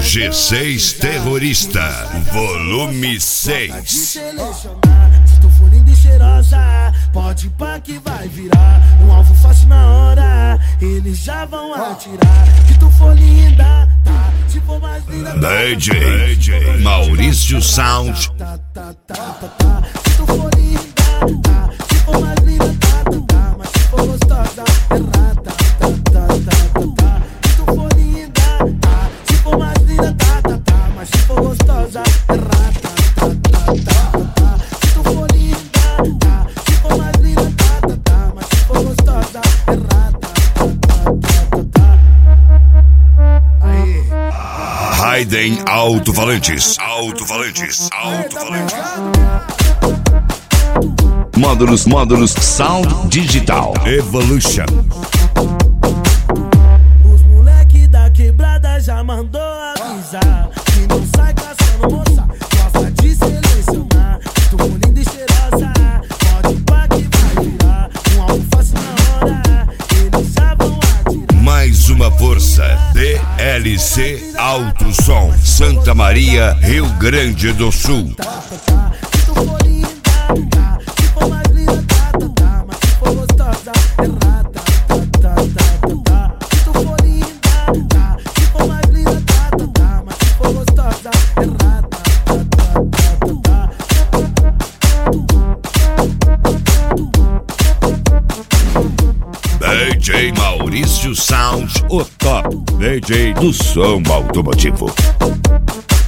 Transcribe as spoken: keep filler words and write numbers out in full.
G seis Terrorista, volume seis. Se tu for linda e cheirosa, pode ir pra que vai virar um alvo fácil na hora, eles já vão atirar. Se tu for linda, tá, se for mais linda, D J, D J Maurício Sound. tá, tá, tá, tá, tá. Se tu for linda, tá, se for mais linda, tá, tá, tá. Mas se for gostosa, é rata, tá, tá, tá, tá, tá. Se tu for linda, tá, se for mais linda, tá, tá, tá. Mas se for gostosa, é rata, tá, tá, tá, tá, tá. Se tu for linda, tá, se for mais linda, tá, tá, tá. Mas se for gostosa, é rata, tá, tá, tá, tá. Aí. Raiden Alto-Falantes, Alto-Falantes, Alto-Falantes. Módulos, módulos, Sound Digital Evolution. Os moleque da quebrada já mandou avisar que não sai caçando moça, gosta de selecionar. Tu for linda e cheirosa, pode ir pra que vai virar um alvo fácil na hora, eles já vão atirar. Mais uma força, D L C Alto Som, Santa Maria, Rio Grande do Sul. Tá, tá, tá. Se tu for linda, tá, se for mais linda, tá, tá, tá. Mas se for gostosa, é rata, tá, tá, tá, tá, tá. Se tu for linda, tá, se for mais linda, tá, tá, tá. Mas se for gostosa, é rata, tá, tá, tá, tá, tá. D J Maurício Sound, o top D J do som automotivo.